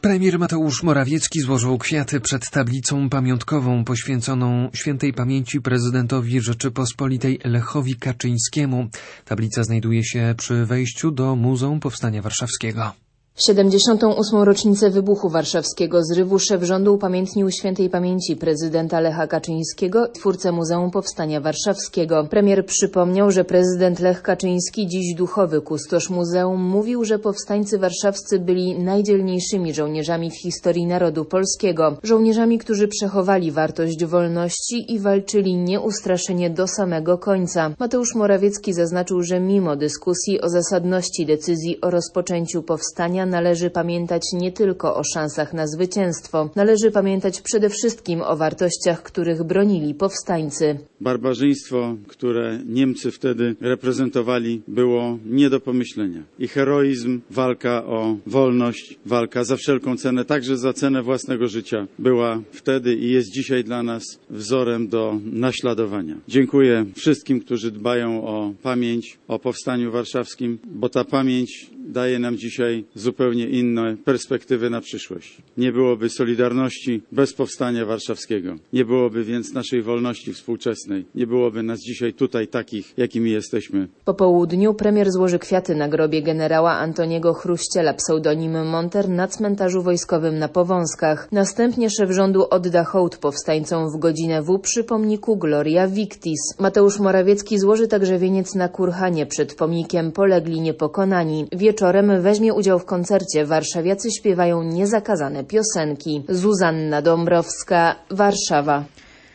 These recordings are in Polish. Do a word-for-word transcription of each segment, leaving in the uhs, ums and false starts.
Premier Mateusz Morawiecki złożył kwiaty przed tablicą pamiątkową poświęconą świętej pamięci prezydentowi Rzeczypospolitej Lechowi Kaczyńskiemu. Tablica znajduje się przy wejściu do Muzeum Powstania Warszawskiego. W siedemdziesiątą ósmą rocznicę wybuchu warszawskiego zrywu szef rządu upamiętnił świętej pamięci prezydenta Lecha Kaczyńskiego, twórcę Muzeum Powstania Warszawskiego. Premier przypomniał, że prezydent Lech Kaczyński, dziś duchowy kustosz muzeum, mówił, że powstańcy warszawscy byli najdzielniejszymi żołnierzami w historii narodu polskiego. Żołnierzami, którzy przechowali wartość wolności i walczyli nieustraszenie do samego końca. Mateusz Morawiecki zaznaczył, że mimo dyskusji o zasadności decyzji o rozpoczęciu powstania należy pamiętać nie tylko o szansach na zwycięstwo. Należy pamiętać przede wszystkim o wartościach, których bronili powstańcy. Barbarzyństwo, które Niemcy wtedy reprezentowali, było nie do pomyślenia. I heroizm, walka o wolność, walka za wszelką cenę, także za cenę własnego życia, była wtedy i jest dzisiaj dla nas wzorem do naśladowania. Dziękuję wszystkim, którzy dbają o pamięć o Powstaniu Warszawskim, bo ta pamięć daje nam dzisiaj zupełnie inne perspektywy na przyszłość. Nie byłoby Solidarności bez Powstania Warszawskiego. Nie byłoby więc naszej wolności współczesnej. Nie byłoby nas dzisiaj tutaj takich, jakimi jesteśmy. Po południu premier złoży kwiaty na grobie generała Antoniego Chruściela, pseudonim Monter, na cmentarzu wojskowym na Powązkach. Następnie szef rządu odda hołd powstańcom w godzinę W przy pomniku Gloria Victis. Mateusz Morawiecki złoży także wieniec na Kurhanie przed pomnikiem Polegli Niepokonani. Wieczorem weźmie udział w koncercie. Warszawiacy śpiewają niezakazane piosenki. Zuzanna Dąbrowska, Warszawa.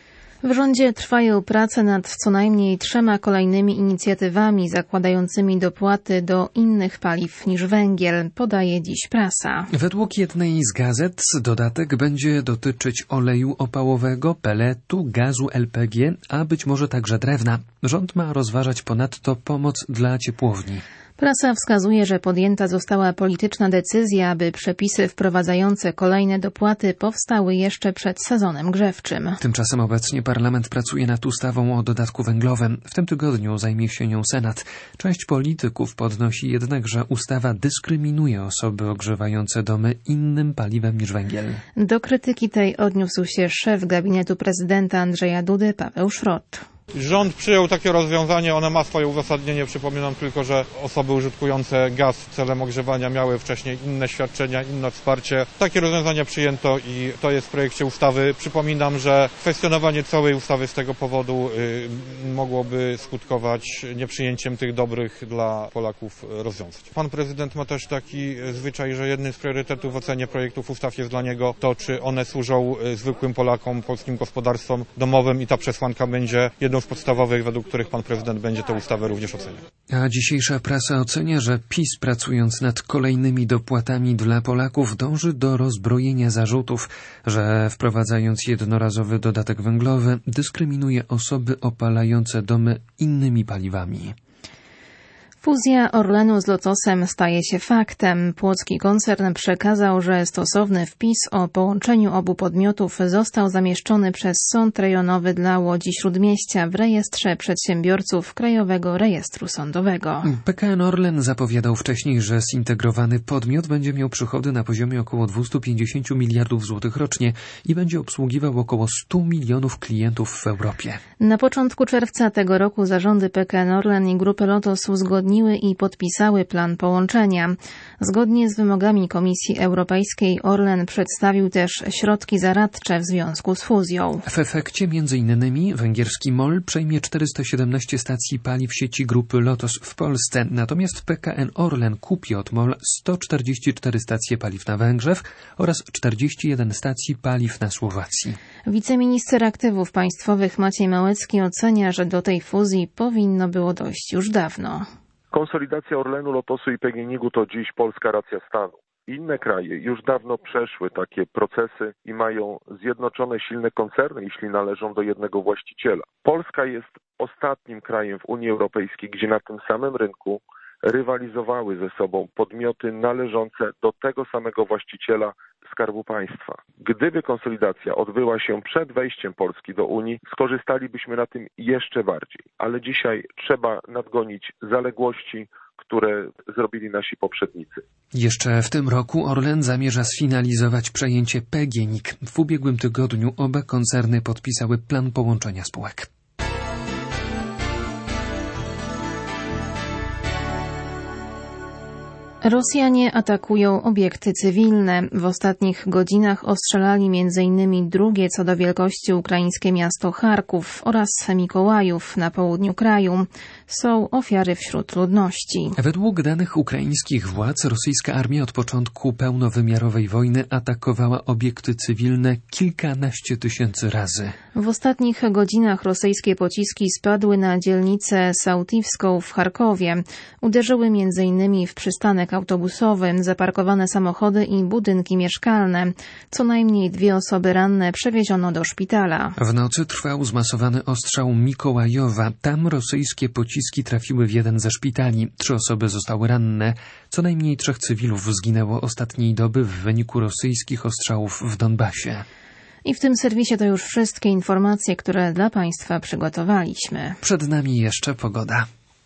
W rządzie trwają prace nad co najmniej trzema kolejnymi inicjatywami zakładającymi dopłaty do innych paliw niż węgiel, podaje dziś prasa. Według jednej z gazet dodatek będzie dotyczyć oleju opałowego, peletu, gazu L P G, a być może także drewna. Rząd ma rozważać ponadto pomoc dla ciepłowni. Prasa wskazuje, że podjęta została polityczna decyzja, aby przepisy wprowadzające kolejne dopłaty powstały jeszcze przed sezonem grzewczym. Tymczasem obecnie parlament pracuje nad ustawą o dodatku węglowym. W tym tygodniu zajmie się nią Senat. Część polityków podnosi jednak, że ustawa dyskryminuje osoby ogrzewające domy innym paliwem niż węgiel. Do krytyki tej odniósł się szef gabinetu prezydenta Andrzeja Dudy, Paweł Szrot. Rząd przyjął takie rozwiązanie, ono ma swoje uzasadnienie. Przypominam tylko, że osoby użytkujące gaz celem ogrzewania miały wcześniej inne świadczenia, inne wsparcie. Takie rozwiązanie przyjęto i to jest w projekcie ustawy. Przypominam, że kwestionowanie całej ustawy z tego powodu y, mogłoby skutkować nieprzyjęciem tych dobrych dla Polaków rozwiązań. Pan prezydent ma też taki zwyczaj, że jednym z priorytetów w ocenie projektów ustaw jest dla niego to, czy one służą zwykłym Polakom, polskim gospodarstwom domowym i ta przesłanka będzie jedną z podstawowych, według których pan prezydent będzie tę ustawę również oceniał. A dzisiejsza prasa ocenia, że PiS, pracując nad kolejnymi dopłatami dla Polaków, dąży do rozbrojenia zarzutów, że wprowadzając jednorazowy dodatek węglowy dyskryminuje osoby opalające domy innymi paliwami. Fuzja Orlenu z Lotosem staje się faktem. Płocki koncern przekazał, że stosowny wpis o połączeniu obu podmiotów został zamieszczony przez Sąd Rejonowy dla Łodzi-Śródmieścia w rejestrze przedsiębiorców Krajowego Rejestru Sądowego. P K N Orlen zapowiadał wcześniej, że zintegrowany podmiot będzie miał przychody na poziomie około dwieście pięćdziesiąt miliardów złotych rocznie i będzie obsługiwał około sto milionów klientów w Europie. Na początku czerwca tego roku zarządy P K N Orlen i Grupy Lotos uzgodniły i podpisały plan połączenia. Zgodnie z wymogami Komisji Europejskiej Orlen przedstawił też środki zaradcze w związku z fuzją. W efekcie między innymi węgierski MOL przejmie czterysta siedemnaście stacji paliw sieci Grupy Lotos w Polsce, natomiast P K N Orlen kupi od MOL sto czterdzieści cztery stacje paliw na Węgrzech oraz czterdzieści jeden stacji paliw na Słowacji. Wiceminister Aktywów Państwowych Maciej Małecki ocenia, że do tej fuzji powinno było dojść już dawno. Konsolidacja Orlenu, Lotosu i P G N iG to dziś polska racja stanu. Inne kraje już dawno przeszły takie procesy i mają zjednoczone silne koncerny, jeśli należą do jednego właściciela. Polska jest ostatnim krajem w Unii Europejskiej, gdzie na tym samym rynku rywalizowały ze sobą podmioty należące do tego samego właściciela Skarbu Państwa. Gdyby konsolidacja odbyła się przed wejściem Polski do Unii, skorzystalibyśmy na tym jeszcze bardziej. Ale dzisiaj trzeba nadgonić zaległości, które zrobili nasi poprzednicy. Jeszcze w tym roku Orlen zamierza sfinalizować przejęcie P G N I K. W ubiegłym tygodniu oba koncerny podpisały plan połączenia spółek. Rosjanie atakują obiekty cywilne. W ostatnich godzinach ostrzelali między innymi drugie co do wielkości ukraińskie miasto Charków oraz Mikołajów na południu kraju. Są ofiary wśród ludności. Według danych ukraińskich władz rosyjska armia od początku pełnowymiarowej wojny atakowała obiekty cywilne kilkanaście tysięcy razy. W ostatnich godzinach rosyjskie pociski spadły na dzielnicę Sautivską w Charkowie. Uderzyły między innymi w przystanek autobusowy, zaparkowane samochody i budynki mieszkalne. Co najmniej dwie osoby ranne przewieziono do szpitala. W nocy trwał zmasowany ostrzał Mikołajowa. Tam rosyjskie pociski trafiły w jeden ze szpitali. Trzy osoby zostały ranne. Co najmniej trzech cywilów zginęło ostatniej doby w wyniku rosyjskich ostrzałów w Donbasie. I w tym serwisie to już wszystkie informacje, które dla Państwa przygotowaliśmy. Przed nami jeszcze pogoda.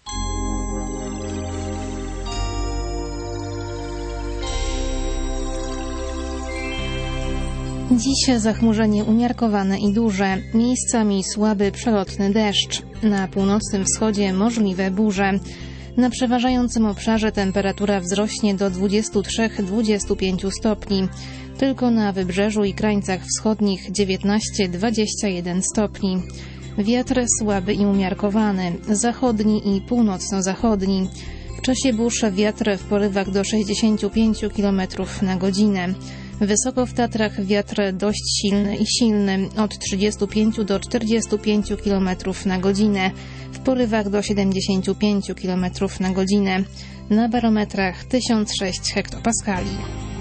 Dziś zachmurzenie umiarkowane i duże, miejscami słaby przelotny deszcz. Na północnym wschodzie możliwe burze. Na przeważającym obszarze temperatura wzrośnie do dwudziestu trzech do dwudziestu pięciu stopni. Tylko na wybrzeżu i krańcach wschodnich dziewiętnaście do dwudziestu jeden stopni. Wiatr słaby i umiarkowany, zachodni i północno-zachodni. W czasie burz wiatr w porywach do sześćdziesięciu pięciu kilometrów na godzinę. Wysoko w Tatrach wiatr dość silny i silny, od trzydziestu pięciu do czterdziestu pięciu kilometrów na godzinę, w porywach do siedemdziesięciu pięciu kilometrów na godzinę, na barometrach tysiąc sześć hektopaskali.